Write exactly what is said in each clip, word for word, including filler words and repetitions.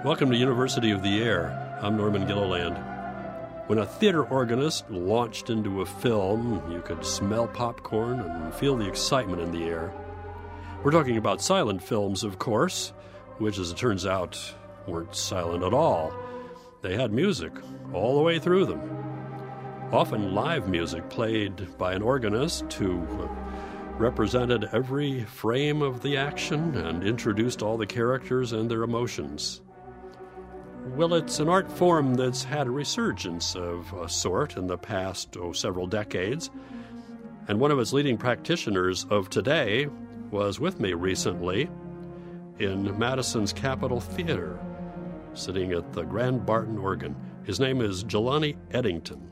Welcome to University of the Air. I'm Norman Gilliland. When a theater organist launched into a film, you could smell popcorn and feel the excitement in the air. We're talking about silent films, of course, which, as it turns out, weren't silent at all. They had music all the way through them. Often live music played by an organist who represented every frame of the action and introduced all the characters and their emotions. Well, it's an art form that's had a resurgence of a sort in the past oh, several decades, and one of its leading practitioners of today was with me recently in Madison's Capitol Theater, sitting at the Grand Barton organ. His name is Jelani Eddington.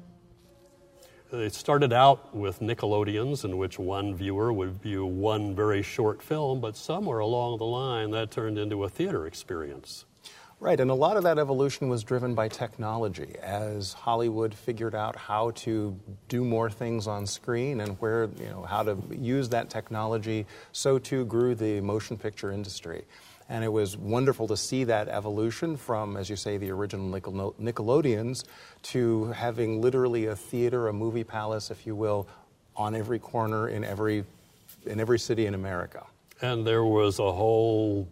It started out with Nickelodeons, in which one viewer would view one very short film, but somewhere along the line that turned into a theater experience. Right, and a lot of that evolution was driven by technology as Hollywood figured out how to do more things on screen and where, you know, how to use that technology. So too grew the motion picture industry. And it was wonderful to see that evolution from, as you say, the original Nickelodeons to having literally a theater, a movie palace, if you will, on every corner in every in every city in America. And there was a whole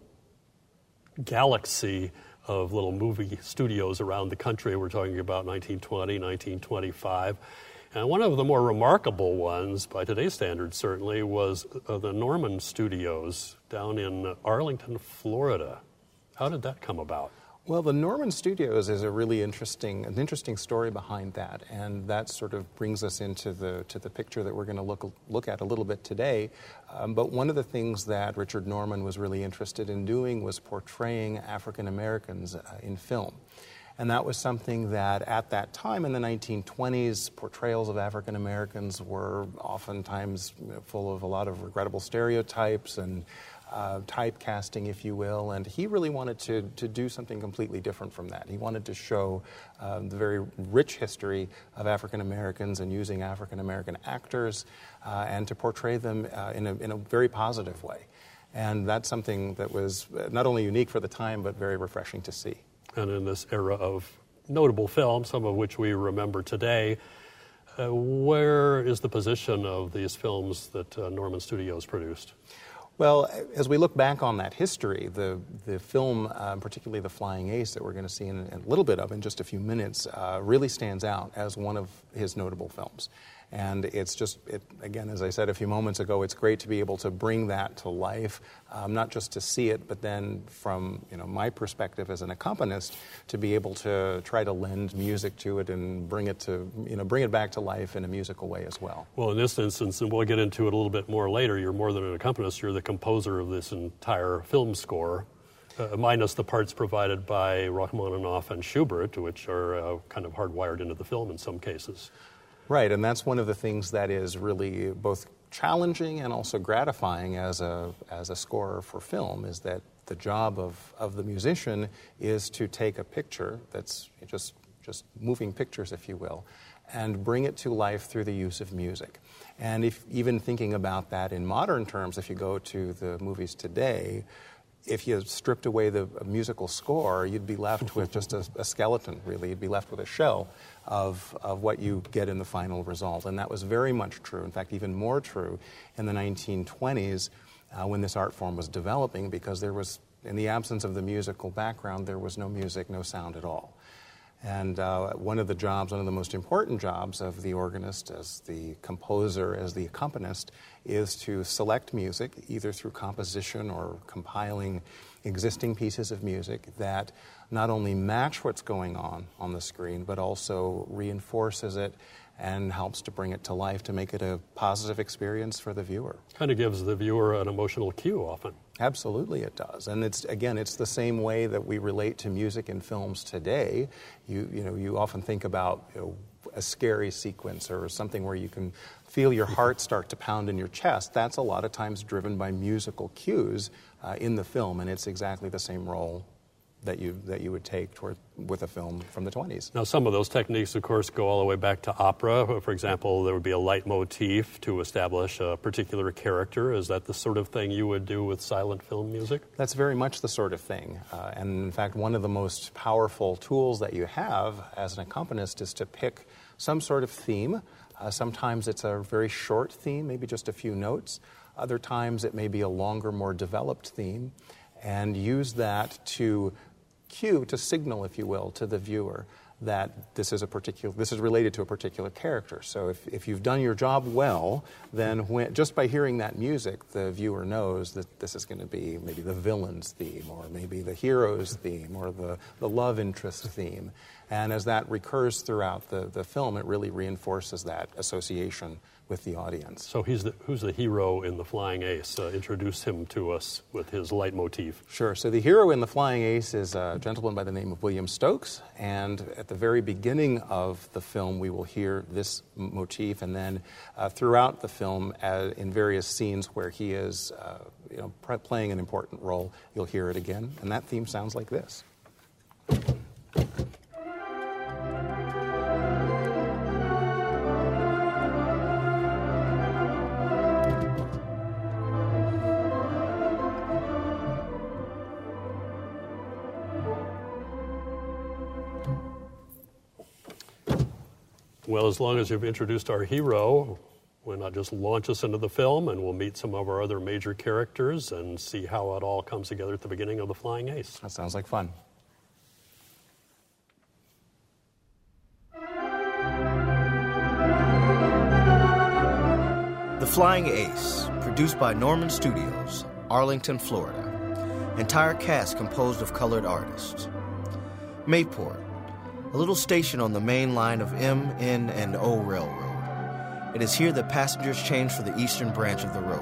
galaxy of little movie studios around the country. We're talking about nineteen twenty, nineteen twenty-five. And one of the more remarkable ones, by today's standards certainly, was uh, the Norman Studios down in Arlington, Florida. How did that come about? Well, the Norman Studios is a really interesting, an interesting story behind that, and that sort of brings us into the to the picture that we're going to look look at a little bit today. Um, but one of the things that Richard Norman was really interested in doing was portraying African Americans uh, in film. And that was something that at that time in the nineteen twenties, portrayals of African Americans were oftentimes, you know, full of a lot of regrettable stereotypes and uh, typecasting, if you will. And he really wanted to, to do something completely different from that. He wanted to show um, the very rich history of African Americans and using African American actors uh, and to portray them uh, in, a, in a very positive way. And that's something that was not only unique for the time, but very refreshing to see. And in this era of notable films, some of which we remember today, uh, where is the position of these films that uh, Norman Studios produced? Well, as we look back on that history, the, the film, um, particularly The Flying Ace, that we're going to see in, in a little bit of in just a few minutes, uh, really stands out as one of his notable films. And it's just, it, again, as I said a few moments ago, it's great to be able to bring that to life, um, not just to see it, but then from, you know, my perspective as an accompanist, to be able to try to lend music to it and bring it to, you know, bring it back to life in a musical way as well. Well, in this instance, and we'll get into it a little bit more later, you're more than an accompanist, you're the composer of this entire film score, uh, minus the parts provided by Rachmaninoff and Schubert, which are uh, kind of hardwired into the film in some cases. Right, and that's one of the things that is really both challenging and also gratifying as a as a scorer for film, is that the job of, of the musician is to take a picture that's just just moving pictures, if you will, and bring it to life through the use of music. And if even thinking about that in modern terms, if you go to the movies today, if you stripped away the musical score, you'd be left with just a, a skeleton, really. You'd be left with a shell of, of what you get in the final result. And that was very much true, in fact, even more true in the nineteen twenties uh, when this art form was developing, because there was, in the absence of the musical background, there was no music, no sound at all. And uh, one of the jobs, one of the most important jobs of the organist, as the composer, as the accompanist, is to select music, either through composition or compiling existing pieces of music that not only match what's going on on the screen, but also reinforces it and helps to bring it to life, to make it a positive experience for the viewer. Kind of gives the viewer an emotional cue often. Absolutely it does. And it's, again, it's the same way that we relate to music in films today. You, you know, you often think about, you know, a scary sequence or something where you can feel your heart start to pound in your chest. That's a lot of times driven by musical cues uh, in the film, and it's exactly the same role that you that you would take toward with a film from the twenties. Now, some of those techniques, of course, go all the way back to opera. For example, there would be a leitmotif to establish a particular character. Is that the sort of thing you would do with silent film music? That's very much the sort of thing. Uh, and in fact, one of the most powerful tools that you have as an accompanist is to pick some sort of theme. Uh, sometimes it's a very short theme, maybe just a few notes. Other times it may be a longer, more developed theme, and use that to cue, to signal, if you will, to the viewer that this is a particular, this is related to a particular character. So if, if you've done your job well, then when, just by hearing that music, the viewer knows that this is going to be maybe the villain's theme, or maybe the hero's theme, or the, the love interest theme. And as that recurs throughout the, the film, it really reinforces that association with the audience. So he's the, who's the hero in The Flying Ace? Uh, introduce him to us with his leitmotif. Sure. So the hero in The Flying Ace is a gentleman by the name of William Stokes, and at the very beginning of the film we will hear this motif, and then uh, throughout the film uh, in various scenes where he is uh, you know, pr- playing an important role, you'll hear it again, and that theme sounds like this. Well, as long as you've introduced our hero, why not just launch us into the film, and we'll meet some of our other major characters and see how it all comes together at the beginning of The Flying Ace. That sounds like fun. The Flying Ace, produced by Norman Studios, Arlington, Florida. Entire cast composed of colored artists. Mayport, a little station on the main line of M, N, and O Railroad. It is here that passengers change for the eastern branch of the road.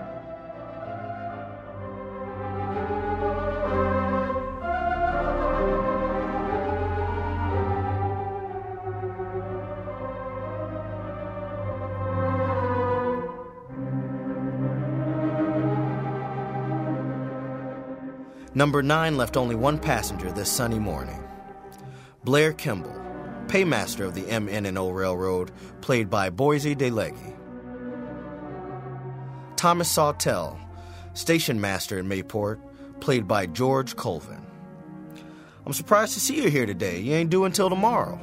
Number nine left only one passenger this sunny morning. Blair Kimball, paymaster of the M N and O Railroad, played by Boise DeLegge. Thomas Sawtell, station master in Mayport, played by George Colvin. I'm surprised to see you here today. You ain't due until tomorrow.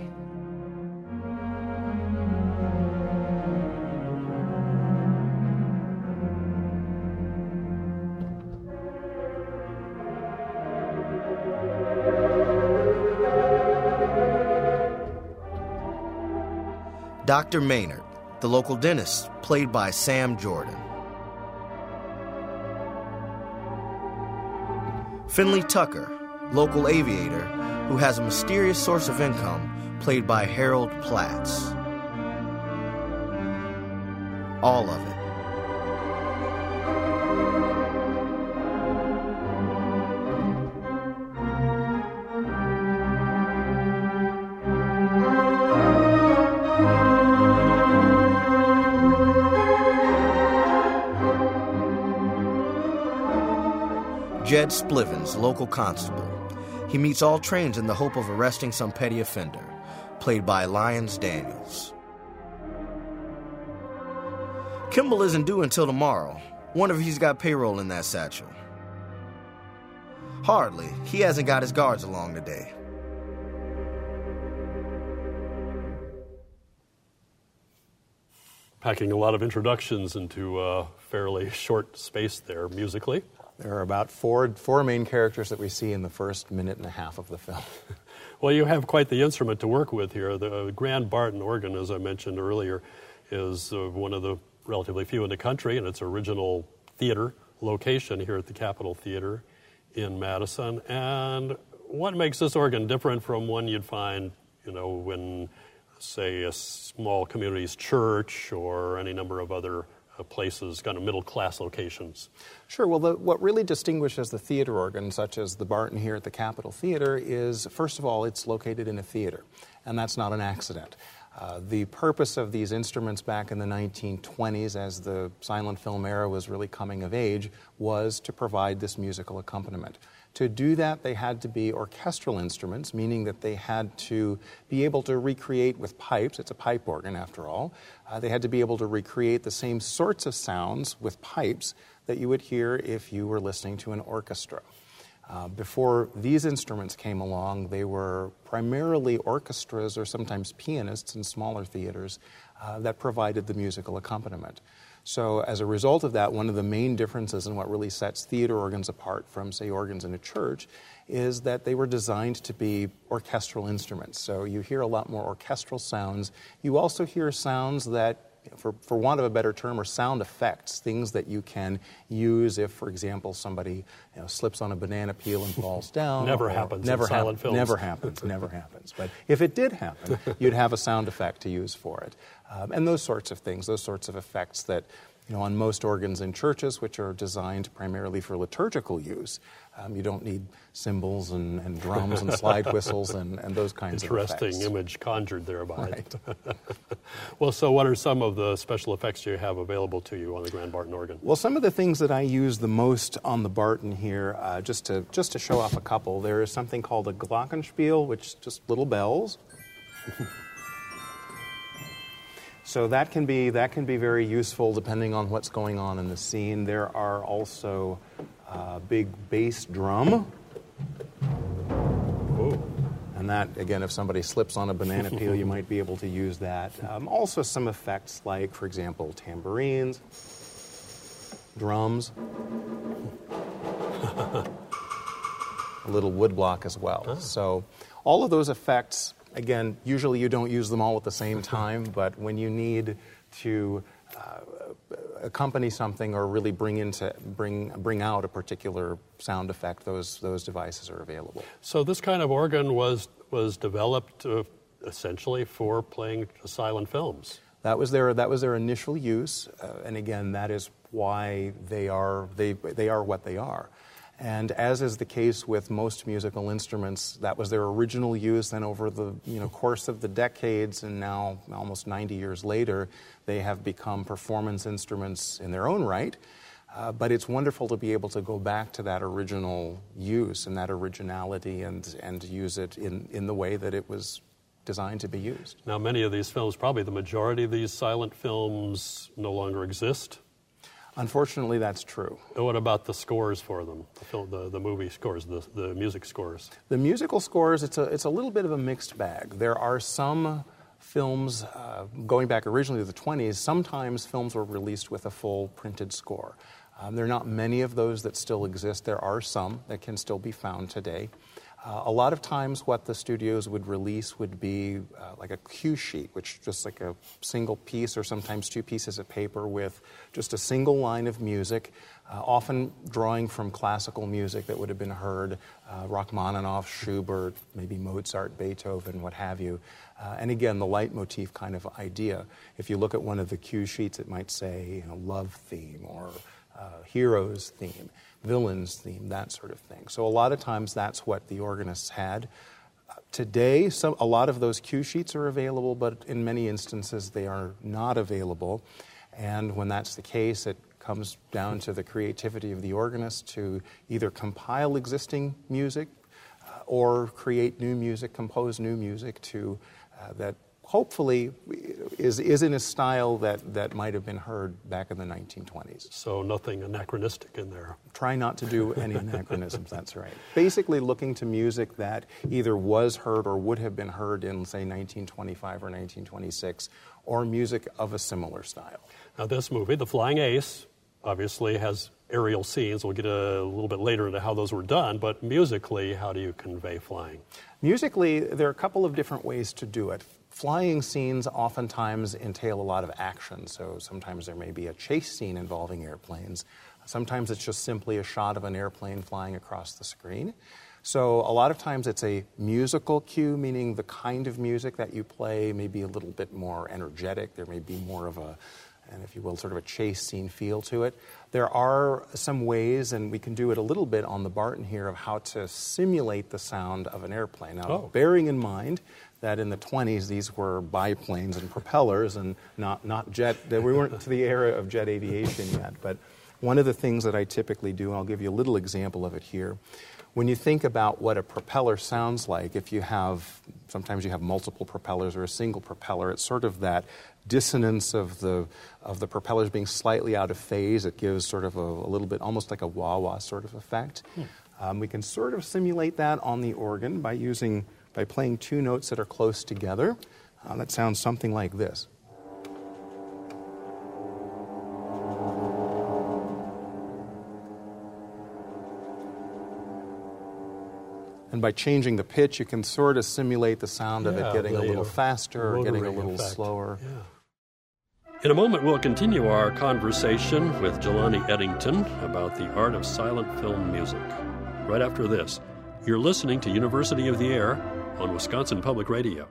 Doctor Maynard, the local dentist, played by Sam Jordan. Finley Tucker, local aviator, who has a mysterious source of income, played by Harold Platts. All of it. Jed Splivens, local constable. He meets all trains in the hope of arresting some petty offender, played by Lyons Daniels. Kimball isn't due until tomorrow. Wonder if he's got payroll in that satchel. Hardly. He hasn't got his guards along today. Packing a lot of introductions into a fairly short space there musically. There are about four, four main characters that we see in the first minute and a half of the film. Well, you have quite the instrument to work with here. The Grand Barton organ, as I mentioned earlier, is uh, one of the relatively few in the country, and its original theater location here at the Capitol Theater in Madison. And what makes this organ different from one you'd find, you know, when, say, a small community's church or any number of other uh, places, kind of middle-class locations? Sure. Well, the, what really distinguishes the theater organ, such as the Barton here at the Capitol Theater, is, first of all, it's located in a theater, and that's not an accident. Uh, the purpose of these instruments back in the nineteen twenties, as the silent film era was really coming of age, was to provide this musical accompaniment. To do that, they had to be orchestral instruments, meaning that they had to be able to recreate with pipes. It's a pipe organ, after all. Uh, they had to be able to recreate the same sorts of sounds with pipes that you would hear if you were listening to an orchestra. Uh, before these instruments came along, they were primarily orchestras or sometimes pianists in smaller theaters uh, that provided the musical accompaniment. So as a result of that, one of the main differences in what really sets theater organs apart from, say, organs in a church is that they were designed to be orchestral instruments. So you hear a lot more orchestral sounds. You also hear sounds that, for, for want of a better term, are sound effects, things that you can use if, for example, somebody you know, slips on a banana peel and falls down. Never happens never in silent hap- films. Never happens, never happens. But if it did happen, you'd have a sound effect to use for it. Um, and those sorts of things, those sorts of effects that, you know, on most organs in churches, which are designed primarily for liturgical use, um, you don't need cymbals and, and drums and slide whistles and, and those kinds of effects. Interesting image conjured there by Right. it. Well, so what are some of the special effects you have available to you on the Grand Barton organ? Well, some of the things that I use the most on the Barton here, uh, just to just to show off a couple, there is something called a glockenspiel, which is just little bells. So that can be that can be very useful depending on what's going on in the scene. There are also a big bass drum. Oh. And that, again, if somebody slips on a banana peel, you might be able to use that. Um, also some effects like, for example, tambourines, drums, a little woodblock as well. Oh. So all of those effects, again, usually you don't use them all at the same time, but when you need to uh, accompany something or really bring into bring bring out a particular sound effect, those those devices are available. So this kind of organ was was developed uh, essentially for playing silent films. That was their that was their initial use, uh, and again, that is why they are they they are what they are. And as is the case with most musical instruments, that was their original use. And over the you know course of the decades, and now almost ninety years later, they have become performance instruments in their own right. Uh, but it's wonderful to be able to go back to that original use and that originality and and use it in, in the way that it was designed to be used. Now, many of these films, probably the majority of these silent films, no longer exist. Unfortunately, that's true. What about the scores for them, the, film, the, the movie scores, the, the music scores? The musical scores, it's a, it's a little bit of a mixed bag. There are some films, uh, going back originally to the twenties, sometimes films were released with a full printed score. Um, there are not many of those that still exist. There are some that can still be found today. Uh, a lot of times what the studios would release would be uh, like a cue sheet, which is just like a single piece or sometimes two pieces of paper with just a single line of music, uh, often drawing from classical music that would have been heard, uh, Rachmaninoff, Schubert, maybe Mozart, Beethoven, what have you. Uh, and again, the leitmotif kind of idea. If you look at one of the cue sheets, it might say, you know, love theme or uh, heroes theme, villains theme, that sort of thing. So a lot of times that's what the organists had. Uh, today, some, a lot of those cue sheets are available, but in many instances they are not available. And when that's the case, it comes down to the creativity of the organist to either compile existing music uh, or create new music, compose new music to uh, that hopefully is is in a style that, that might have been heard back in the nineteen twenties. So nothing anachronistic in there. Try not to do any anachronisms, that's right. Basically looking to music that either was heard or would have been heard in, say, nineteen twenty-five or nineteen twenty-six, or music of a similar style. Now this movie, The Flying Ace, obviously has aerial scenes. We'll get a little bit later into how those were done, but musically, how do you convey flying? Musically, there are a couple of different ways to do it. Flying scenes oftentimes entail a lot of action, so sometimes there may be a chase scene involving airplanes. Sometimes it's just simply a shot of an airplane flying across the screen. So a lot of times it's a musical cue, meaning the kind of music that you play may be a little bit more energetic. There may be more of a and if you will, sort of a chase scene feel to it. There are some ways, and we can do it a little bit on the Barton here, of how to simulate the sound of an airplane. Now, oh. bearing in mind that in the twenties these were biplanes and propellers and not, not jet, we weren't to the era of jet aviation yet, but one of the things that I typically do, and I'll give you a little example of it here, when you think about what a propeller sounds like, if you have, sometimes you have multiple propellers or a single propeller, it's sort of that dissonance of the of the propellers being slightly out of phase. It gives sort of a, a little bit, almost like a wah-wah sort of effect. Hmm. Um, we can sort of simulate that on the organ by using, by playing two notes that are close together. Uh, that sounds something like this. And by changing the pitch, you can sort of simulate the sound of yeah, it getting a little uh, faster or getting a little effect. slower. Yeah. In a moment, we'll continue our conversation with Jelani Eddington about the art of silent film music. Right after this, you're listening to University of the Air on Wisconsin Public Radio.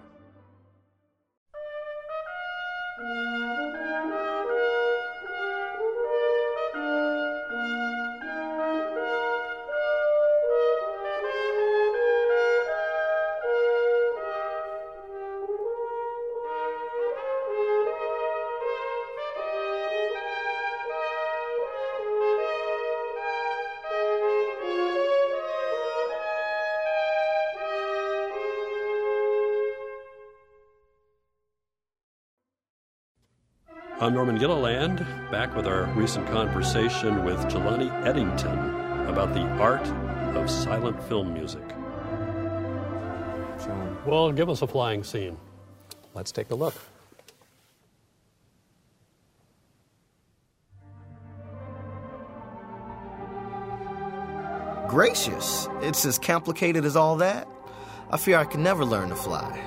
I'm Norman Gilliland, back with our recent conversation with Jelani Eddington about the art of silent film music. So, well, give us a flying scene. Let's take a look. Gracious, it's as complicated as all that? I fear I can never learn to fly.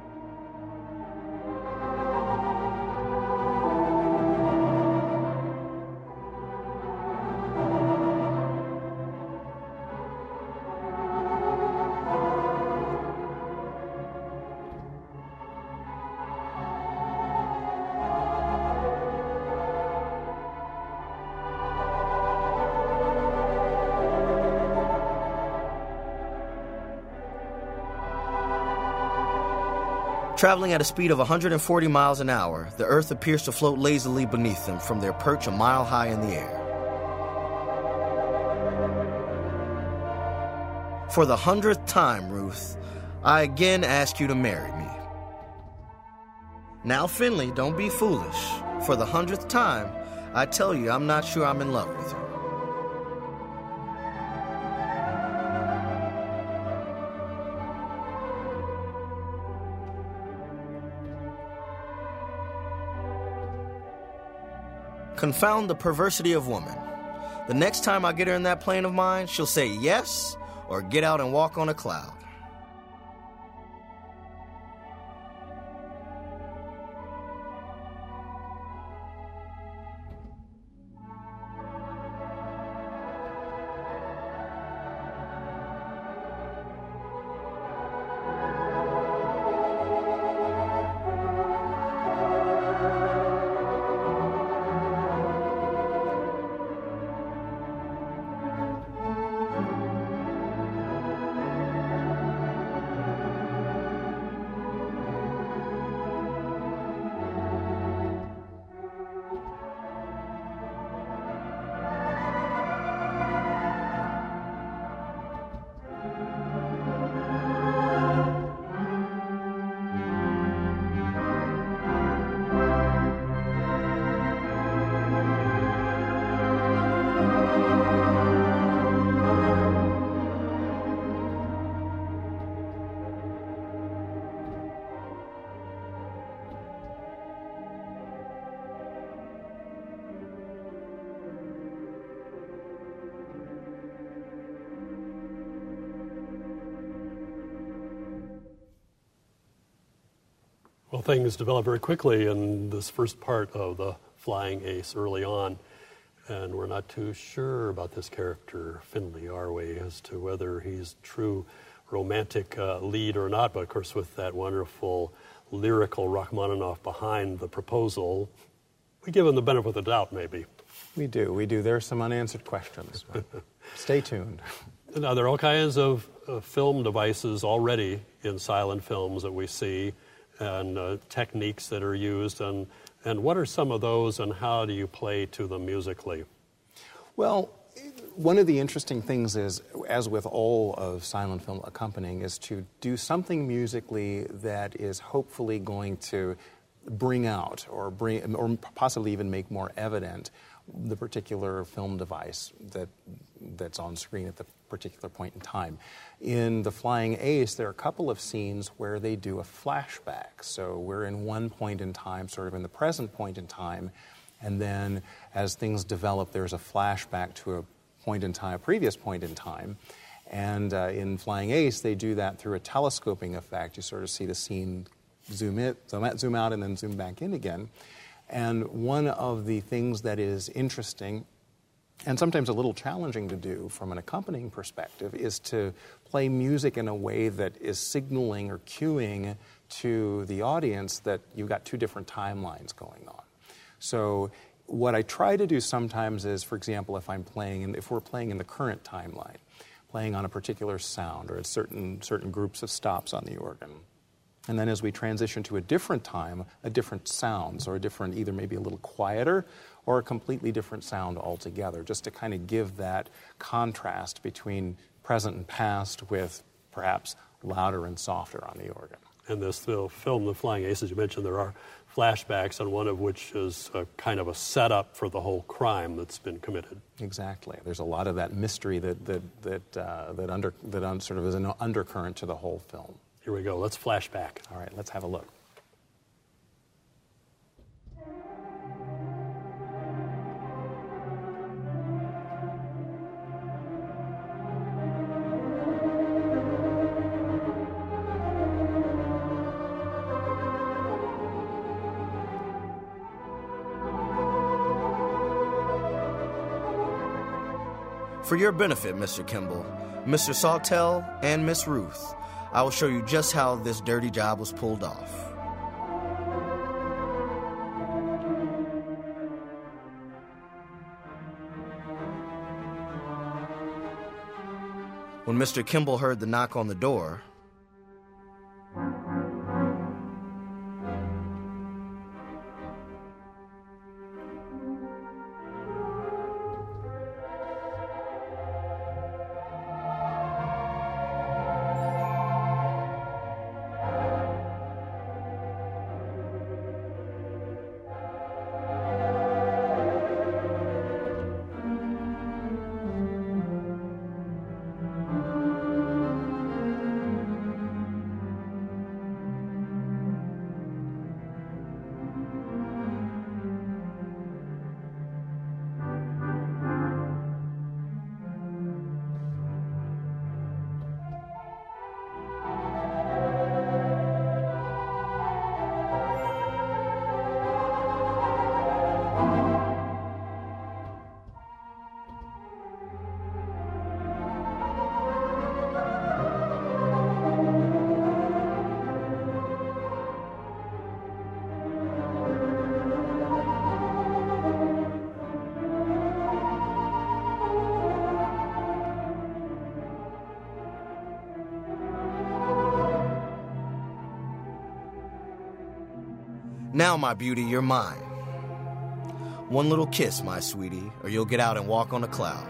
Traveling at a speed of one hundred forty miles an hour, the Earth appears to float lazily beneath them from their perch a mile high in the air. For the hundredth time, Ruth, I again ask you to marry me. Now, Finley, don't be foolish. For the hundredth time, I tell you I'm not sure I'm in love with you. Confound the perversity of woman. The next time I get her in that plane of mine, she'll say yes or get out and walk on a cloud. Well, things develop very quickly in this first part of the Flying Ace early on, and we're not too sure about this character, Finley, are we, as to whether he's true romantic uh, lead or not. But of course, with that wonderful lyrical Rachmaninoff behind the proposal, We give them the benefit of the doubt, maybe. We do. We do. There are some unanswered questions. Stay tuned. Now, there are all kinds of uh, film devices already in silent films that we see, and uh, techniques that are used. And, and what are some of those, and how do you play to them musically? Well, one of the interesting things is, as with all of silent film accompanying, is to do something musically that is hopefully going to bring out or bring, or possibly even make more evident the particular film device that that's on screen at the particular point in time. In The Flying Ace, there are a couple of scenes where they do a flashback. So we're in one point in time, sort of in the present point in time, and then as things develop, there's a flashback to a point in time, a previous point in time. And uh, in Flying Ace, they do that through a telescoping effect. You sort of see the scene zoom in, zoom out, zoom out and then zoom back in again. And one of the things that is interesting and sometimes a little challenging to do from an accompanying perspective is to play music in a way that is signaling or cueing to the audience that you've got two different timelines going on. So what I try to do sometimes is, for example, if I'm playing, in, if we're playing in the current timeline, playing on a particular sound or at certain, certain groups of stops on the organ, and then as we transition to a different time, a different sounds or a different, either maybe a little quieter or a completely different sound altogether, just to kind of give that contrast between present and past with perhaps louder and softer on the organ. In this uh, film, The Flying Ace, as you mentioned, there are flashbacks, and one of which is a kind of a setup for the whole crime that's been committed. Exactly. There's a lot of that mystery that that that uh, that under that un, sort of is an undercurrent to the whole film. Here we go. Let's flash back. All right, let's have a look. For your benefit, Mister Kimball, Mister Sawtell, and Miss Ruth, I will show you just how this dirty job was pulled off. When Mister Kimball heard the knock on the door, now, my beauty, you're mine. One little kiss, my sweetie, or you'll get out and walk on a cloud.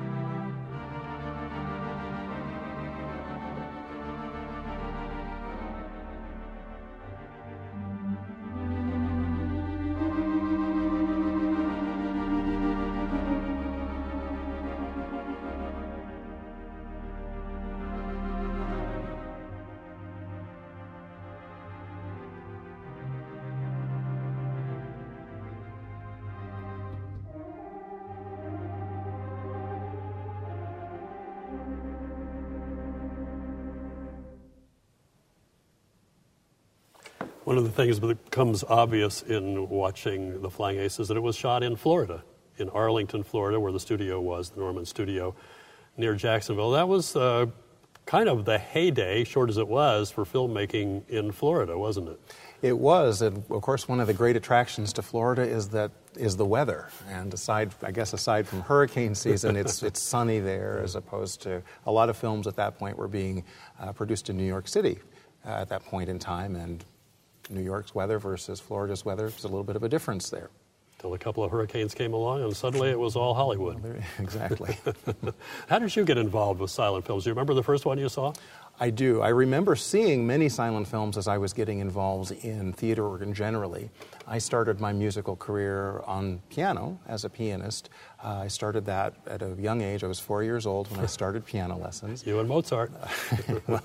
One of the things that becomes obvious in watching The Flying Ace is that it was shot in Florida, in Arlington, Florida, where the studio was, the Norman studio, near Jacksonville. That was uh, kind of the heyday, short as it was, for filmmaking in Florida, wasn't it? It was, and of course, one of the great attractions to Florida is that is the weather. And aside, I guess, aside from hurricane season, it's it's sunny there, as opposed to a lot of films at that point were being uh, produced in New York City uh, at that point in time, and New York's weather versus Florida's weather, there's a little bit of a difference there. Till a couple of hurricanes came along, and suddenly it was all Hollywood. Well, exactly. How did you get involved with silent films? Do you remember the first one you saw? I do. I remember seeing many silent films as I was getting involved in theater organ generally. I started my musical career on piano as a pianist. Uh, I started that at a young age. I was four years old when I started piano lessons. You and Mozart. Well,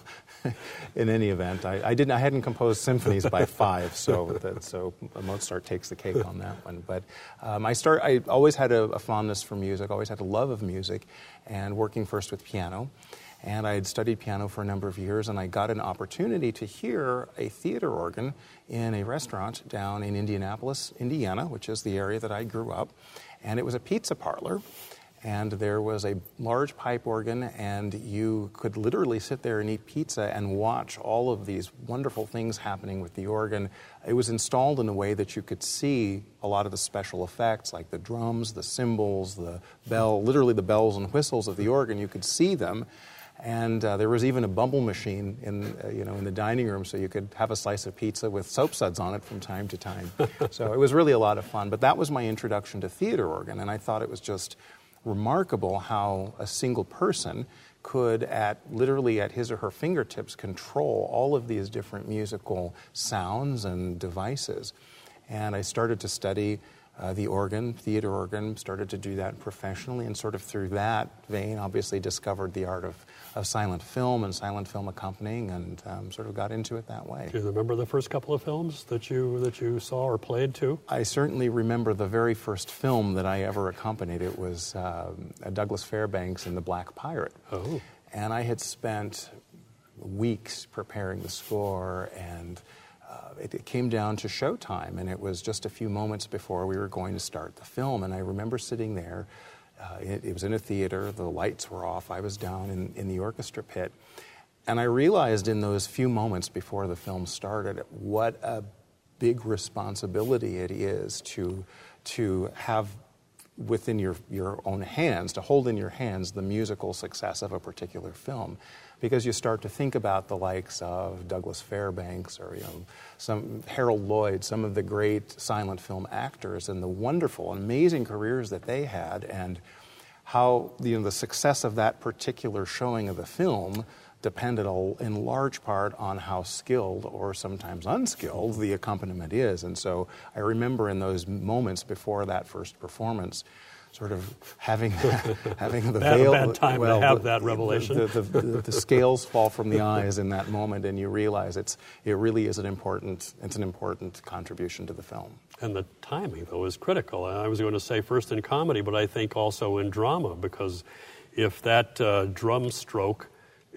in any event, I, I didn't. I hadn't composed symphonies by five, so that, so Mozart takes the cake on that one. But um, I start. I always had a, a fondness for music. Always had a love of music, and working first with piano. And I had studied piano for a number of years, and I got an opportunity to hear a theater organ in a restaurant down in Indianapolis, Indiana, which is the area that I grew up. And it was a pizza parlor, and there was a large pipe organ, and you could literally sit there and eat pizza and watch all of these wonderful things happening with the organ. It was installed in a way that you could see a lot of the special effects, like the drums, the cymbals, the bell, literally the bells and whistles of the organ. You could see them. And uh, there was even a bumble machine in, uh, you know, in the dining room, so you could have a slice of pizza with soap suds on it from time to time. So it was really a lot of fun. But that was my introduction to theater organ, and I thought it was just remarkable how a single person could, at literally at his or her fingertips, control all of these different musical sounds and devices. And I started to study Uh, the organ, theater organ, started to do that professionally, and sort of through that vein obviously discovered the art of, of silent film and silent film accompanying, and um, sort of got into it that way. Do you remember the first couple of films that you that you saw or played to? I certainly remember the very first film that I ever accompanied. It was um, Douglas Fairbanks in The Black Pirate. Oh. And I had spent weeks preparing the score, and Uh, it, it came down to showtime, and it was just a few moments before we were going to start the film. And I remember sitting there. Uh, it, it was in a theater. The lights were off. I was down in, in the orchestra pit. And I realized in those few moments before the film started what a big responsibility it is to, to have within your, your own hands, to hold in your hands the musical success of a particular film. Because you start to think about the likes of Douglas Fairbanks or, you know, some Harold Lloyd, some of the great silent film actors, and the wonderful, amazing careers that they had, and how, you know, the success of that particular showing of the film depended in large part on how skilled or sometimes unskilled the accompaniment is. And so I remember in those moments before that first performance, sort of having having the bad, veil, bad time well, to have the, that revelation. The, the, the, the scales fall from the eyes in that moment, and you realize it's it really is an important it's an important contribution to the film. And the timing, though, is critical. I was going to say first in comedy, but I think also in drama, because if that uh, drum stroke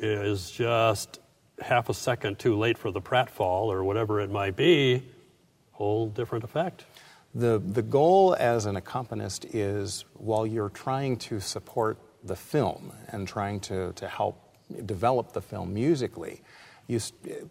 is just half a second too late for the pratfall or whatever it might be, whole different effect. The, the goal as an accompanist is, while you're trying to support the film and trying to, to help develop the film musically, you,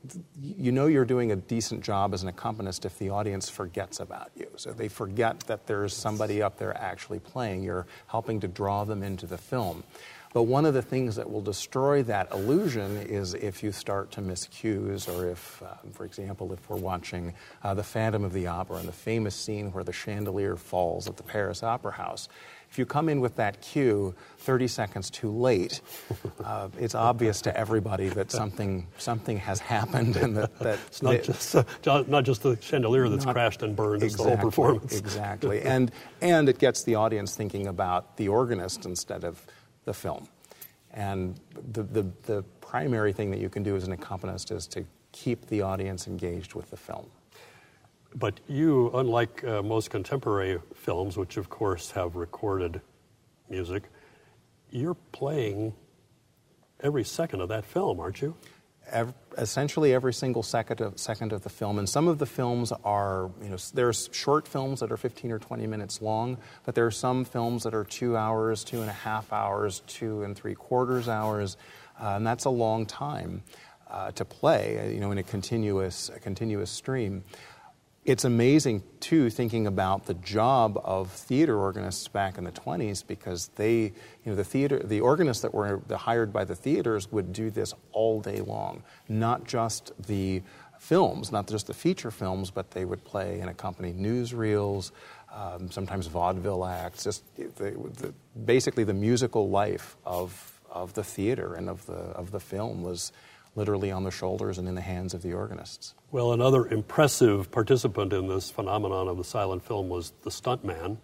you know you're doing a decent job as an accompanist if the audience forgets about you. So they forget that there's somebody up there actually playing. You're helping to draw them into the film. But one of the things that will destroy that illusion is if you start to miss cues, or if, uh, for example, if we're watching uh, The Phantom of the Opera and the famous scene where the chandelier falls at the Paris Opera House. If you come in with that cue thirty seconds too late, uh, it's obvious to everybody that something something has happened, and that, that it's not, it, just, uh, not just the chandelier that's not, crashed and burned, it's exactly, the whole performance. Exactly. And, and it gets the audience thinking about the organist instead of the film. And the, the, the primary thing that you can do as an accompanist is to keep the audience engaged with the film. But you, unlike uh, most contemporary films, which of course have recorded music, you're playing every second of that film, aren't you? ev- essentially every single second of, second of the film. And some of the films are, you know, there's short films that are fifteen or twenty minutes long, but there are some films that are two hours, two and a half hours, two and three quarters hours, uh, and that's a long time uh, to play, you know, in a continuous, a continuous stream. It's amazing, too, thinking about the job of theater organists back in the twenties, because they, you know, the theater, the organists that were hired by the theaters would do this all day long. Not just the films, not just the feature films, but they would play and accompany newsreels, um, sometimes vaudeville acts, just the, the, basically the musical life of of the theater and of the of the film was literally on the shoulders and in the hands of the organists. Well, another impressive participant in this phenomenon of the silent film was the stuntman.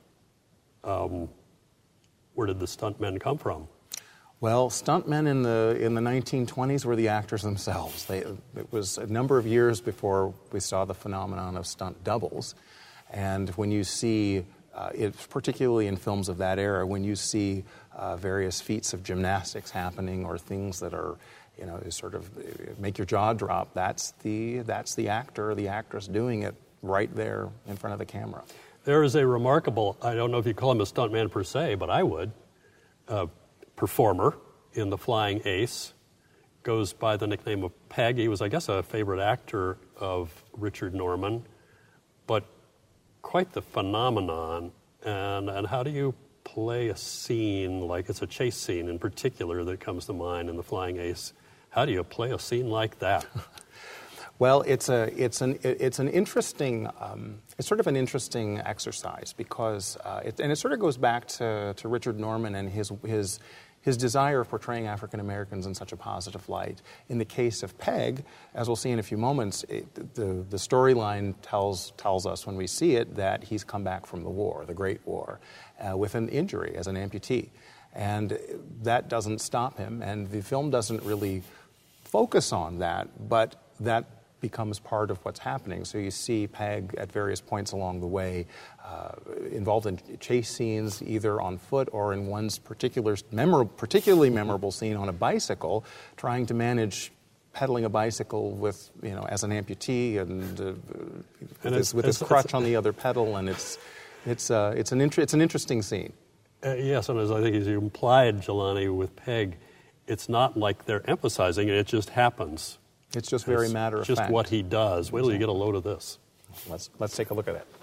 Um, where did the stuntmen come from? Well, stuntmen in the in the nineteen twenties were the actors themselves. They, it was a number of years before we saw the phenomenon of stunt doubles. And when you see, uh, it, particularly in films of that era, when you see uh, various feats of gymnastics happening or things that are, you know, sort of make your jaw drop, that's the that's the actor or the actress doing it right there in front of the camera. There is a remarkable, I don't know if you call him a stuntman per se, but I would, uh, performer in The Flying Ace, goes by the nickname of Peg. He was, I guess, a favorite actor of Richard Norman, but quite the phenomenon. And, and how do you play a scene, like it's a chase scene in particular that comes to mind in The Flying Ace? How do you play a scene like that? Well, it's a it's an it's an interesting um, it's sort of an interesting exercise because uh, it, and it sort of goes back to, to Richard Norman and his his his desire of portraying African Americans in such a positive light. In the case of Peg, as we'll see in a few moments, it, the the storyline tells tells us when we see it that he's come back from the war, the Great War, uh, with an injury as an amputee, and that doesn't stop him. And the film doesn't really focus on that, but that becomes part of what's happening. So you see Peg at various points along the way uh, involved in chase scenes, either on foot or in one's particular, memorable, particularly memorable scene on a bicycle, trying to manage pedaling a bicycle with, you know, as an amputee and, uh, with, and his, with his crutch on the other pedal, and it's it's uh, it's an inter- it's an interesting scene. Uh, yes, and as I think as you implied, Jelani, with Peg, it's not like they're emphasizing it; it just happens. It's just very it's matter of just fact. Just what he does. Wait till you get a load of this. Let's let's take a look at it.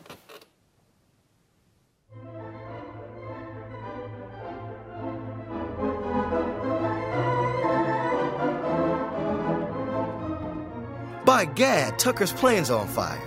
By gad, Tucker's plane's on fire.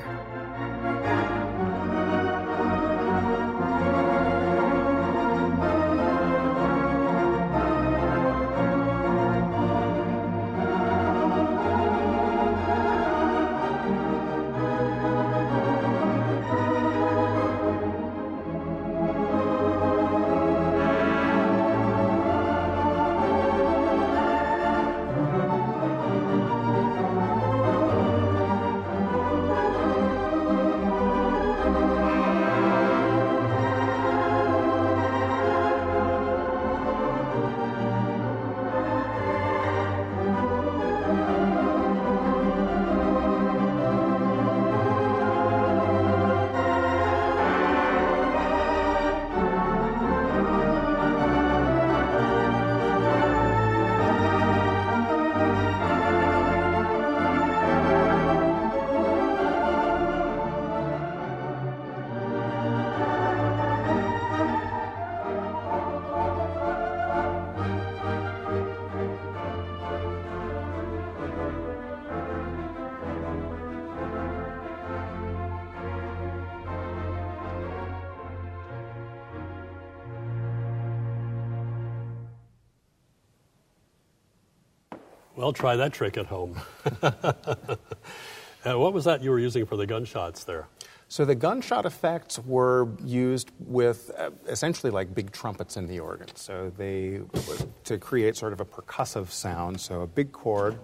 Well, try that trick at home. uh, what was that you were using for the gunshots there? So the gunshot effects were used with uh, essentially like big trumpets in the organ. So they, to create sort of a percussive sound. So a big chord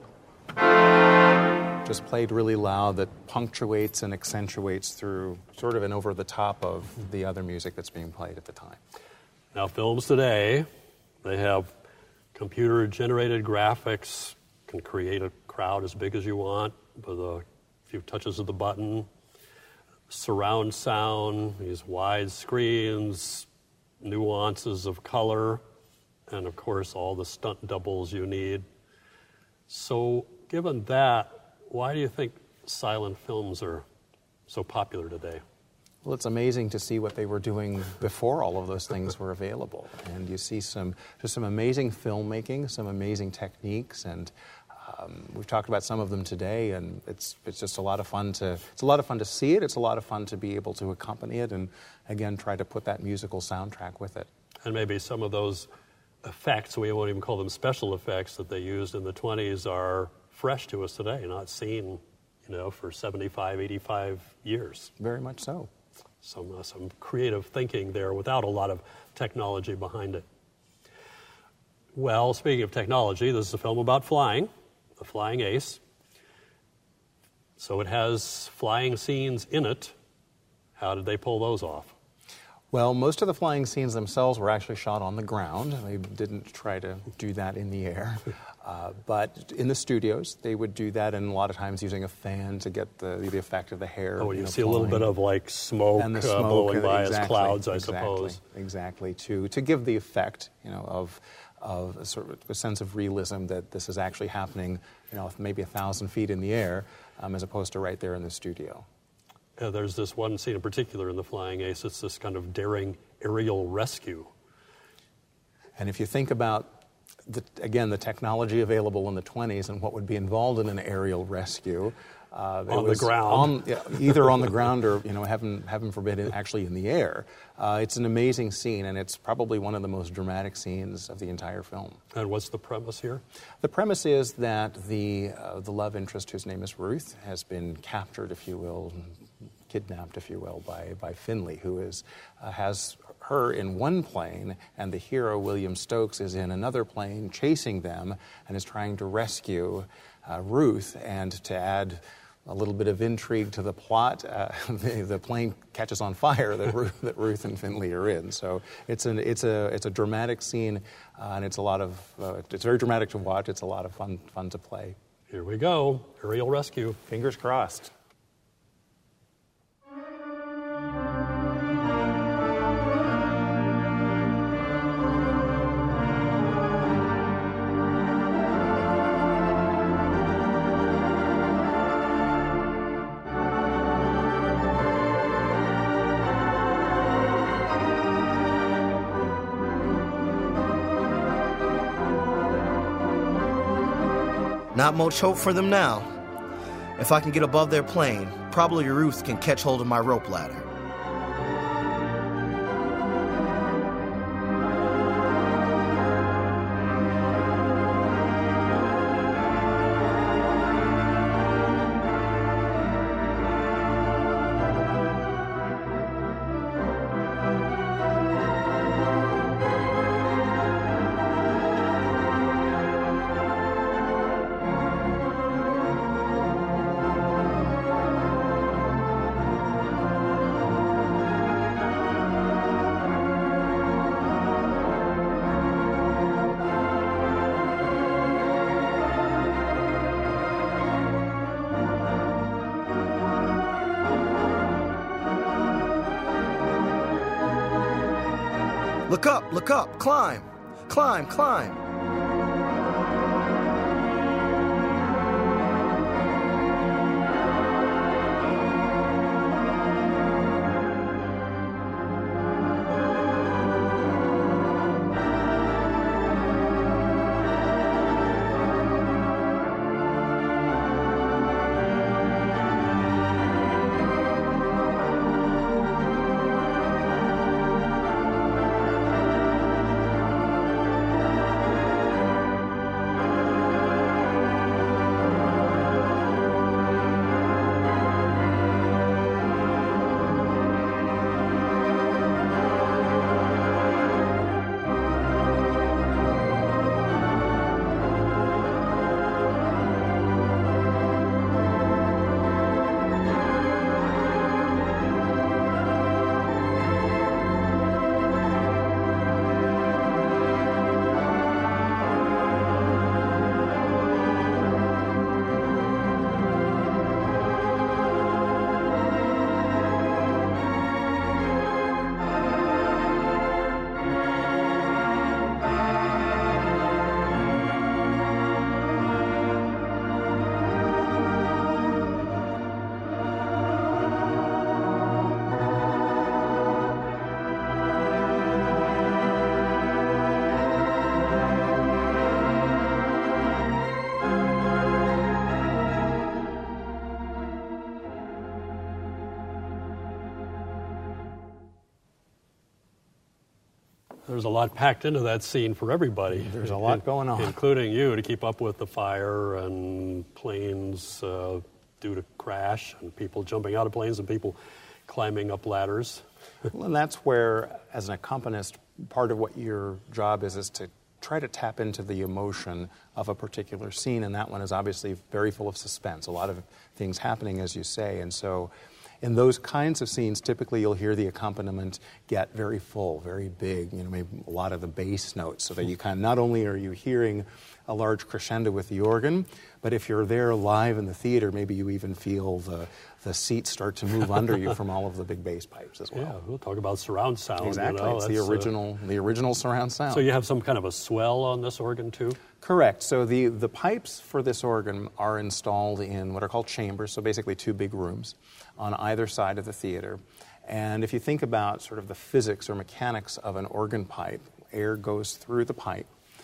just played really loud that punctuates and accentuates through sort of an over the top of the other music that's being played at the time. Now, films today, they have computer-generated graphics, can create a crowd as big as you want with a few touches of the button. Surround sound, these wide screens, nuances of color, and of course all the stunt doubles you need. So given that, why do you think silent films are so popular today? Well, it's amazing to see what they were doing before all of those things were available. And you see some just some amazing filmmaking, some amazing techniques, and um, we've talked about some of them today. And it's it's just a lot of fun to it's a lot of fun to see it. It's a lot of fun to be able to accompany it, and again try to put that musical soundtrack with it. And maybe some of those effects, we won't even call them special effects, that they used in the twenties are fresh to us today, not seen, you know, for seventy-five, eighty-five years. Very much so. Some, uh, some creative thinking there without a lot of technology behind it. Well, speaking of technology, this is a film about flying, The Flying Ace. So it has flying scenes in it. How did they pull those off? Well, most of the flying scenes themselves were actually shot on the ground. They didn't try to do that in the air. Uh, but in the studios, they would do that, and a lot of times using a fan to get the the effect of the hair. Oh, you, you know, see flying. a little bit of like smoke, and the uh, smoke blowing by exactly, as clouds, I exactly, suppose. Exactly, to to give the effect, you know, of of a sort of a sense of realism that this is actually happening, you know, maybe a thousand feet in the air, um, as opposed to right there in the studio. Uh, there's this one scene in particular in The Flying Ace. It's this kind of daring aerial rescue. And if you think about, the, again, the technology available in the twenties and what would be involved in an aerial rescue. Uh, on the ground. On, yeah, either on the ground or, you know, heaven, heaven forbid, actually in the air. Uh, it's an amazing scene, and it's probably one of the most dramatic scenes of the entire film. And what's the premise here? The premise is that the, uh, the love interest, whose name is Ruth, has been captured, if you will, kidnapped, if you will, by, by Finley, who is, uh, has her in one plane, and the hero, William Stokes, is in another plane chasing them and is trying to rescue uh, Ruth. And to add a little bit of intrigue to the plot, uh, the, the plane catches on fire that Ruth, that Ruth and Finley are in. So it's, an, it's, a, it's a dramatic scene, uh, and it's a lot of, uh, it's very dramatic to watch. It's a lot of fun, fun to play. Here we go, aerial rescue. Fingers crossed. Not much hope for them now. If I can get above their plane, probably Ruth can catch hold of my rope ladder. Look up, look up, climb, climb, climb. there's a lot packed into that scene for everybody. There's a lot going on. Including you, to keep up with the fire and planes uh, due to crash, and people jumping out of planes and people climbing up ladders. Well, and that's where, as an accompanist, part of what your job is is to try to tap into the emotion of a particular scene, and that one is obviously very full of suspense, a lot of things happening, as you say, and so in those kinds of scenes, typically you'll hear the accompaniment get very full, very big, you know, maybe a lot of the bass notes, so that you kind of, not only are you hearing a large crescendo with the organ, but if you're there live in the theater, maybe you even feel the, the seats start to move under you from all of the big bass pipes as well. Yeah, we'll talk about surround sound. Exactly, You know, it's the original, uh, the original surround sound. So you have some kind of a swell on this organ too? Correct. So the, the pipes for this organ are installed in what are called chambers, so basically two big rooms on either side of the theater. And if you think about sort of the physics or mechanics of an organ pipe, air goes through the pipe.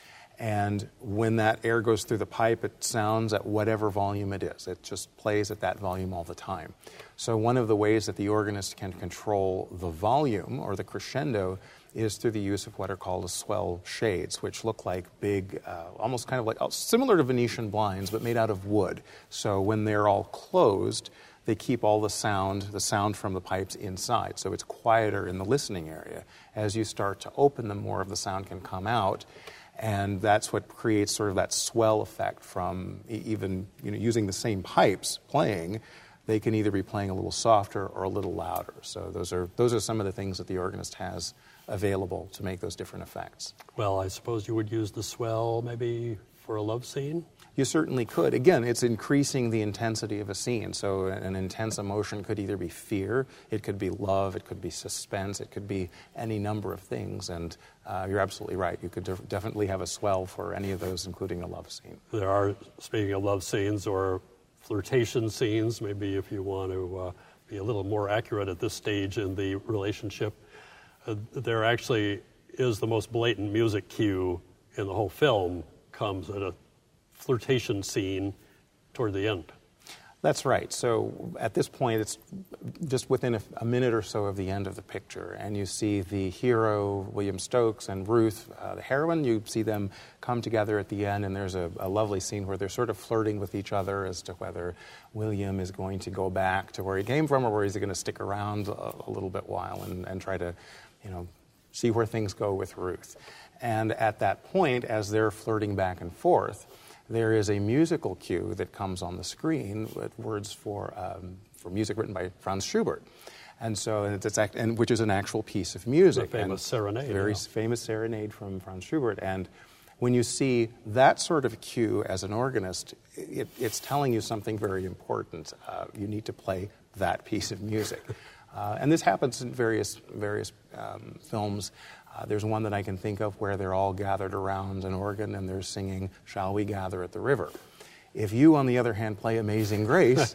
And when that air goes through the pipe, it sounds at whatever volume it is. It just plays at that volume all the time. So one of the ways that the organist can control the volume or the crescendo is through the use of what are called swell shades, which look like big, uh, almost kind of like, similar to Venetian blinds, but made out of wood. So when they're all closed, they keep all the sound, the sound from the pipes inside. So it's quieter in the listening area. As you start to open them, more of the sound can come out. And that's what creates sort of that swell effect from even, you know, using the same pipes playing. They can either be playing a little softer or a little louder. So those are those are some of the things that the organist has available to make those different effects. Well, I suppose you would use the swell maybe for a love scene? You certainly could. Again, it's increasing the intensity of a scene. So an intense emotion could either be fear, it could be love, it could be suspense, it could be any number of things. And uh, you're absolutely right. You could def- definitely have a swell for any of those, including a love scene. There are, speaking of love scenes or flirtation scenes, maybe if you want to uh, be a little more accurate at this stage in the relationship, uh, there actually is the most blatant music cue in the whole film comes at a flirtation scene toward the end. That's right. So at this point, it's just within a, a minute or so of the end of the picture, and you see the hero, William Stokes, and Ruth, uh, the heroine. You see them come together at the end, and there's a, a lovely scene where they're sort of flirting with each other as to whether William is going to go back to where he came from or where he's going to stick around a, a little bit while and, and try to, you know, see where things go with Ruth. And at that point, as they're flirting back and forth, there is a musical cue that comes on the screen with words for um, for music written by Franz Schubert, and so and it's act, and which is an actual piece of music, a famous serenade, very yeah. famous serenade from Franz Schubert. And when you see that sort of cue as an organist, it, it's telling you something very important. Uh, you need to play that piece of music, uh, and this happens in various various um, films. Uh, there's one that I can think of where they're all gathered around an organ and they're singing, "Shall We Gather at the River?" If you, on the other hand, play Amazing Grace,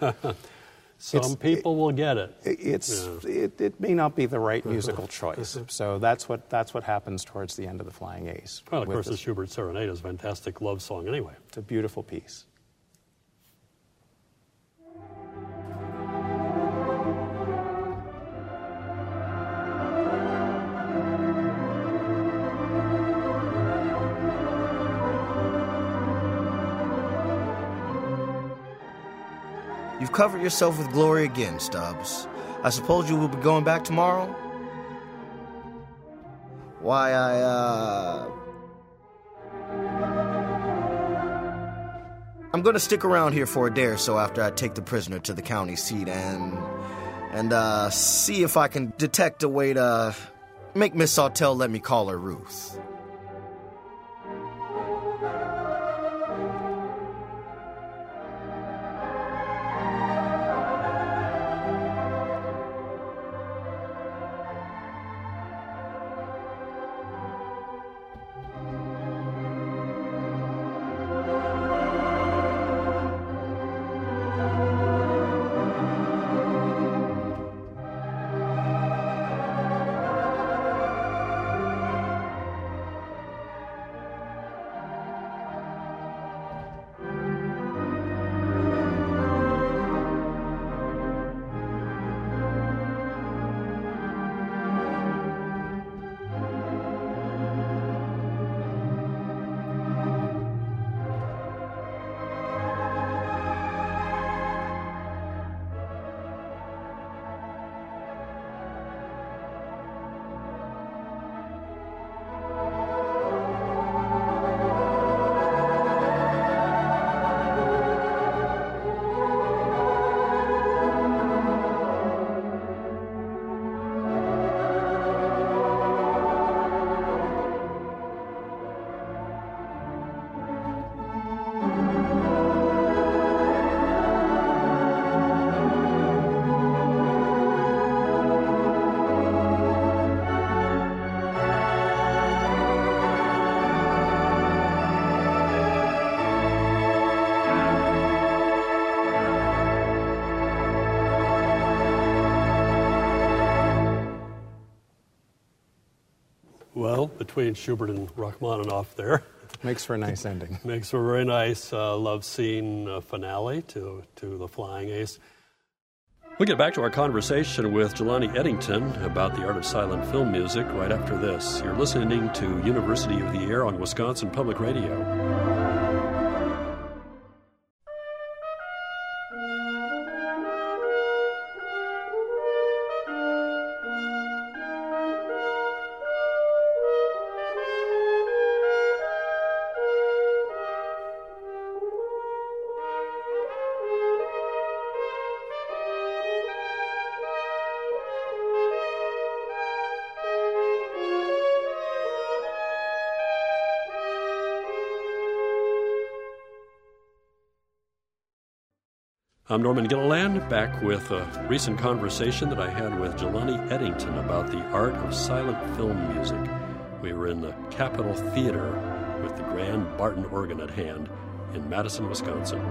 some people will get it. It's yeah. it, it may not be the right musical choice. So that's what that's what happens towards the end of The Flying Ace. Well, of course, the Schubert Serenade is a fantastic love song anyway. It's a beautiful piece. You've covered yourself with glory again, Stubbs. I suppose you will be going back tomorrow? Why, I, uh... I'm gonna stick around here for a day or so after I take the prisoner to the county seat and... and, uh, see if I can detect a way to make Miss Sawtelle let me call her Ruth. between Schubert and Rachmaninoff there. Makes for a nice ending. Makes for a very nice uh, love scene uh, finale to, to The Flying Ace. We'll get back to our conversation with Jelani Eddington about the art of silent film music right after this. You're listening to University of the Air on Wisconsin Public Radio. I'm Norman Gilliland, back with a recent conversation that I had with Jelani Eddington about the art of silent film music. We were in the Capitol Theater with the grand Barton organ at hand in Madison, Wisconsin.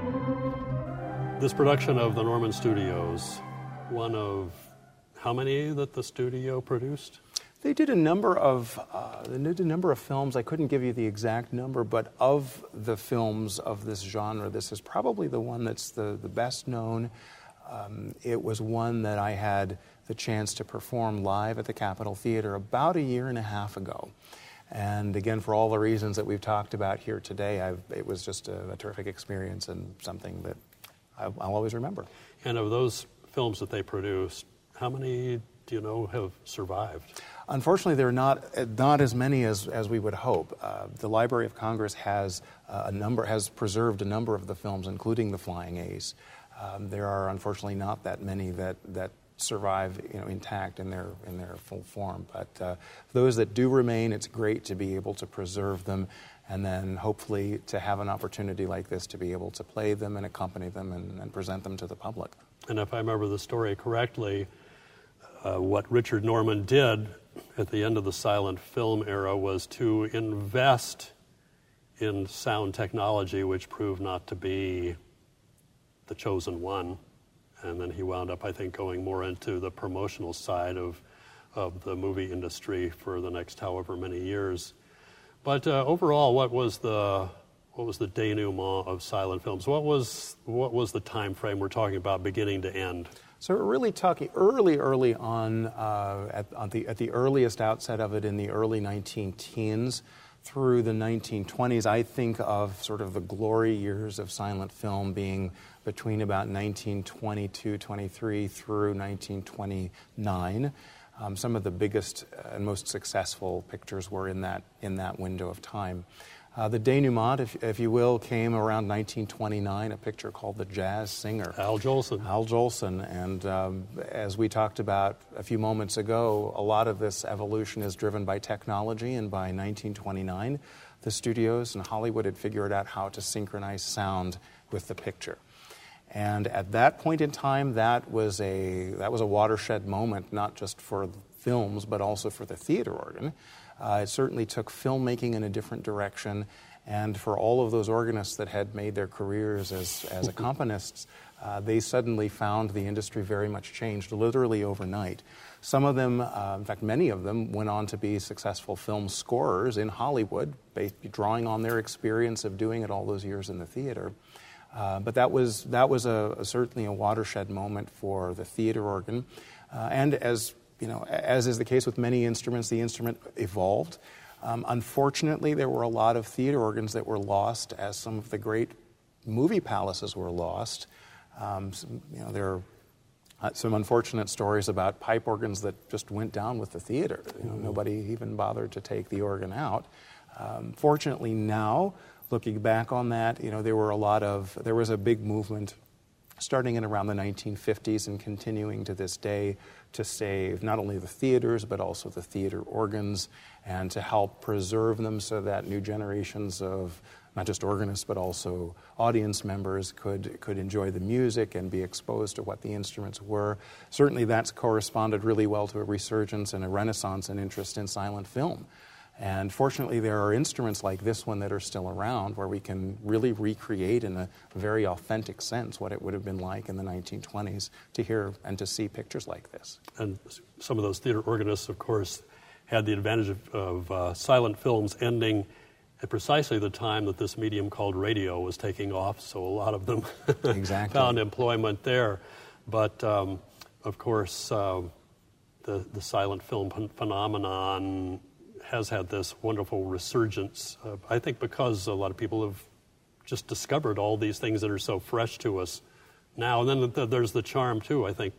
This production of the Norman Studios, one of how many that the studio produced? They did a number of uh, they did a number of films. I couldn't give you the exact number, but of the films of this genre, this is probably the one that's the, the best known. Um, it was one that I had the chance to perform live at the Capitol Theater about a year and a half ago. And again, for all the reasons that we've talked about here today, I've, it was just a, a terrific experience and something that I'll, I'll always remember. And of those films that they produced, how many do you know have survived? Unfortunately, there are not not as many as, as we would hope. Uh, the Library of Congress has uh, a number has preserved a number of the films, including The Flying Ace. Um, there are unfortunately not that many that, that survive, you know, intact in their in their full form. But uh, those that do remain, it's great to be able to preserve them, and then hopefully to have an opportunity like this to be able to play them and accompany them and, and present them to the public. And if I remember the story correctly, uh, what Richard Norman did at the end of the silent film era was to invest in sound technology, which proved not to be the chosen one. And then he wound up, I think, going more into the promotional side of of the movie industry for the next however many years. But uh, overall, what was the what was the denouement of silent films? What was what was the time frame we're talking about, beginning to end? So we're really talking early, early on, uh, at, at, the, at the earliest outset of it in the early nineteen teens through the nineteen twenties. I think of sort of the glory years of silent film being between about nineteen twenty-two, twenty-three through nineteen twenty-nine. Um, some of the biggest and most successful pictures were in that, in that window of time. Uh, the denouement, if, if you will, came around nineteen twenty-nine, a picture called The Jazz Singer. Al Jolson. Al Jolson. And um, as we talked about a few moments ago, a lot of this evolution is driven by technology, and by nineteen twenty-nine, the studios in Hollywood had figured out how to synchronize sound with the picture. And at that point in time, that was a, that was a watershed moment, not just for films, but also for the theater organ. Uh, it certainly took filmmaking in a different direction, and for all of those organists that had made their careers as, as accompanists, uh, they suddenly found the industry very much changed, literally overnight. Some of them, uh, in fact many of them, went on to be successful film scorers in Hollywood, based, drawing on their experience of doing it all those years in the theater. Uh, but that was, that was a, a, certainly a watershed moment for the theater organ, uh, and as You know, as is the case with many instruments, the instrument evolved. Um, unfortunately, there were a lot of theater organs that were lost as some of the great movie palaces were lost. Um, some, you know, there are uh, some unfortunate stories about pipe organs that just went down with the theater. You know, nobody even bothered to take the organ out. Um, fortunately, now, looking back on that, you know, there were a lot of, there was a big movement starting in around the nineteen fifties and continuing to this day to save not only the theaters but also the theater organs, and to help preserve them so that new generations of not just organists but also audience members could could enjoy the music and be exposed to what the instruments were. Certainly that's corresponded really well to a resurgence and a renaissance in interest in silent film. And fortunately, there are instruments like this one that are still around where we can really recreate in a very authentic sense what it would have been like in the nineteen twenties to hear and to see pictures like this. And some of those theater organists, of course, had the advantage of, of uh, silent films ending at precisely the time that this medium called radio was taking off, so a lot of them exactly. found employment there. But, um, of course, uh, the, the silent film ph- phenomenon has had this wonderful resurgence, uh, I think because a lot of people have just discovered all these things that are so fresh to us now. And then th- there's the charm, too, I think,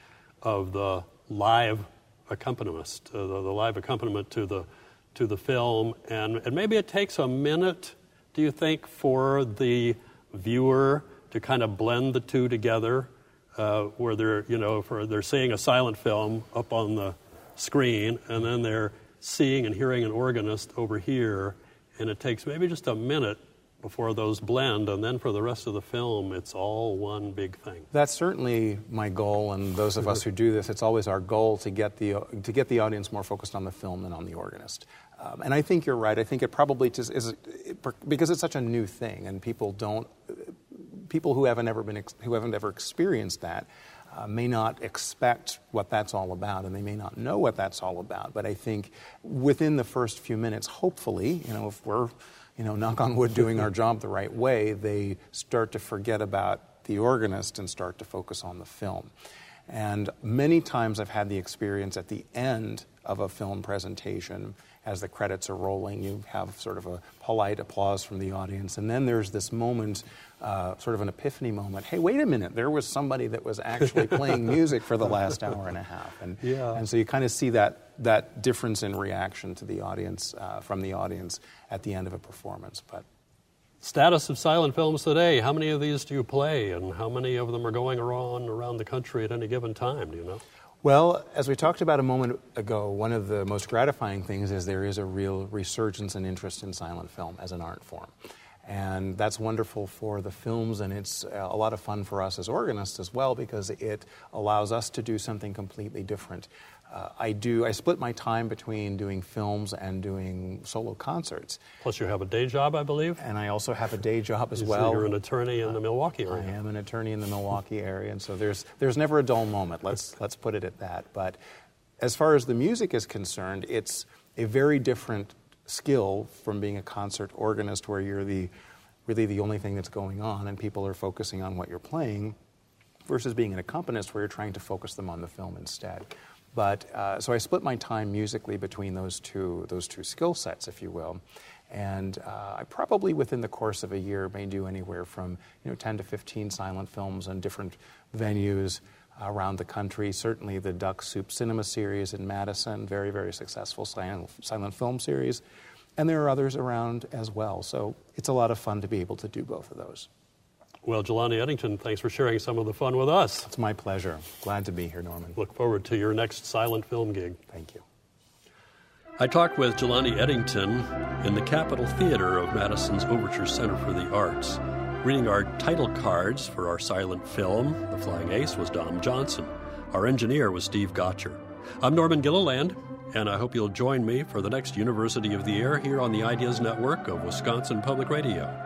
of the live accompanist, uh, the, the live accompaniment to the to the film. And, and maybe it takes a minute, do you think, for the viewer to kind of blend the two together, uh, where they're, you know, for they're seeing a silent film up on the screen, and then they're seeing and hearing an organist over here, and it takes maybe just a minute before those blend, and then for the rest of the film, it's all one big thing. That's certainly my goal, and those of us who do this, it's always our goal to get the to get the audience more focused on the film than on the organist. Um, and I think you're right. I think it probably just is it, because it's such a new thing, and people don't people who haven't ever been who haven't ever experienced that uh, may not expect what that's all about, and they may not know what that's all about. But I think within the first few minutes, hopefully, you know, if we're you know, knock on wood, doing our job the right way, they start to forget about the organist and start to focus on the film. And many times I've had the experience at the end of a film presentation, as the credits are rolling, you have sort of a polite applause from the audience, and then there's this moment, uh, sort of an epiphany moment. Hey, wait a minute, there was somebody that was actually playing music for the last hour and a half. And, yeah. and so you kind of see that that difference in reaction to the audience, uh, from the audience at the end of a performance. But status of silent films today, how many of these do you play, and how many of them are going around around the country at any given time, do you know? Well, as we talked about a moment ago, one of the most gratifying things is there is a real resurgence and interest in silent film as an art form. And that's wonderful for the films, and it's a lot of fun for us as organists as well, because it allows us to do something completely different. Uh, I do. I split my time between doing films and doing solo concerts. Plus you have a day job, I believe? And I also have a day job as you well. You're an attorney in the Milwaukee area. I am an attorney in the Milwaukee area, and so there's there's never a dull moment. Let's let's put it at that. But as far as the music is concerned, it's a very different skill from being a concert organist, where you're the really the only thing that's going on and people are focusing on what you're playing, versus being an accompanist where you're trying to focus them on the film instead. But uh, so I split my time musically between those two those two skill sets, if you will, and uh, I probably within the course of a year may do anywhere from you know ten to fifteen silent films in different venues around the country. Certainly the Duck Soup Cinema series in Madison, very very successful silent, silent film series, and there are others around as well. So it's a lot of fun to be able to do both of those. Well, Jelani Eddington, thanks for sharing some of the fun with us. It's my pleasure. Glad to be here, Norman. Look forward to your next silent film gig. Thank you. I talked with Jelani Eddington in the Capitol Theater of Madison's Overture Center for the Arts. Reading our title cards for our silent film, The Flying Ace, was Dom Johnson. Our engineer was Steve Gotcher. I'm Norman Gilliland, and I hope you'll join me for the next University of the Air here on the Ideas Network of Wisconsin Public Radio.